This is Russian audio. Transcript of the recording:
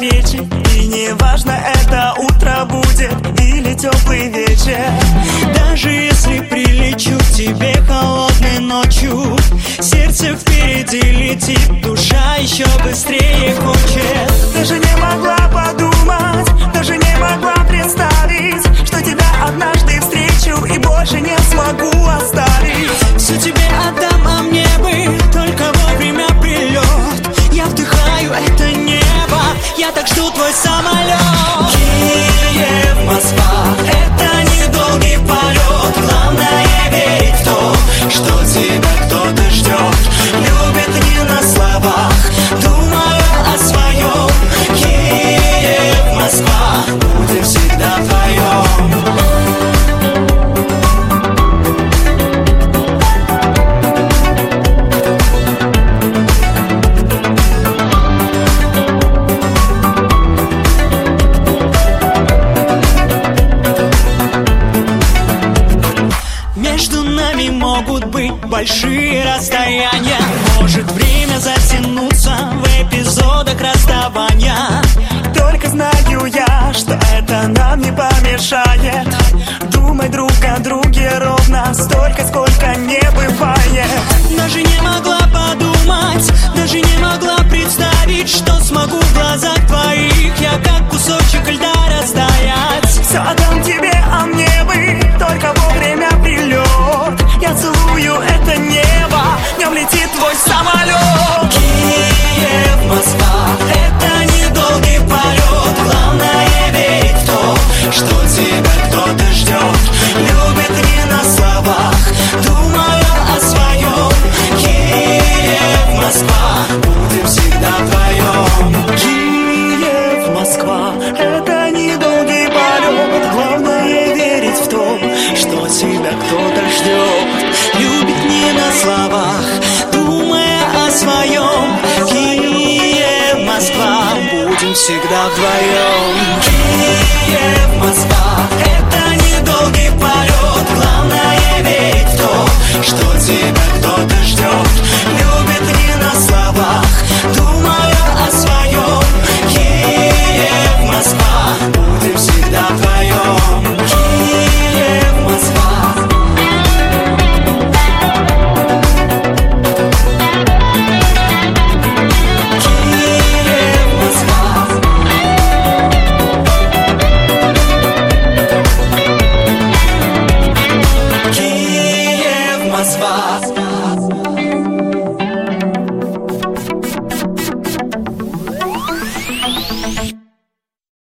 свете. И неважно, это утро будет или теплый вечер. Даже если прилечу к тебе холодной ночью, сердце впереди летит, душа еще быстрее хочет. Даже не могла подумать, даже не могла представить, что тебя однажды встречу и больше не смогу оставить. Все тебе отдам, а мне бы только вовремя прилет. Я вдыхаю это небо, я так жду твой самолет. Киев, Москва, это недолгий полет. Главное верить в то, что тебя кто-то ждет. Любит не на словах, думая о своем. Киев, Москва, будем всегда вдвоем. Могут быть большие расстояния, может время затянуться в эпизодах расставания. Только знаю я, что это нам не помешает думать друг о друге ровно столько, сколько не бывает. Даже не могла подумать, даже не могла представить, что смогу в глазах твоих я как кусочек льда растаять. Все отдам тебе, а мне бы только вовремя прилет. Я целую это небо, в нем летит твой самолет. Киев, Москва, это недолгий полет. Главное верить в то, что тебя кто-то ждет. Любит не на словах, думая о своем. Киев, Москва, будем всегда вдвоем. Киев, Москва, это недолгий полет. Главное верить в то, что тебя кто-то ждет. Любит не на словах, думая о своем. Киев, Москва, будем всегда вдвоем. Киев,